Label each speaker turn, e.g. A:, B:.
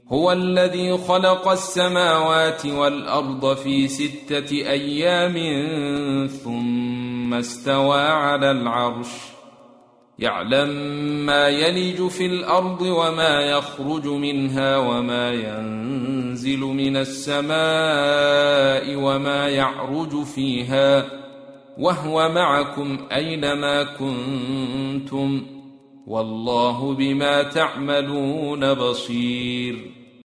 A: هو الذي خلق السماوات والأرض في 6 أيام ثم استوى على العرش يعلم ما يلج في الأرض وما يخرج منها وما ينزل من السماء وما يعرج فيها وهو معكم أينما كنتم والله بما تعملون بصير.